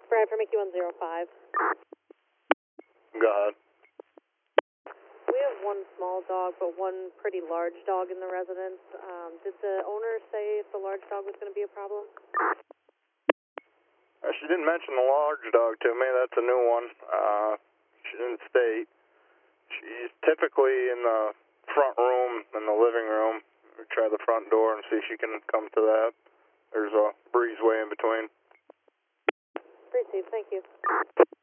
Brad for Mickey 105. Go ahead. We have one small dog, but one pretty large dog in the residence. Did the owner say if the large dog was going to be a problem? She didn't mention the large dog to me. That's a new one. She didn't state. She's typically in the front room, in the living room. We try the front door and see if she can come to that. There's a breezeway in between. Received, thank you.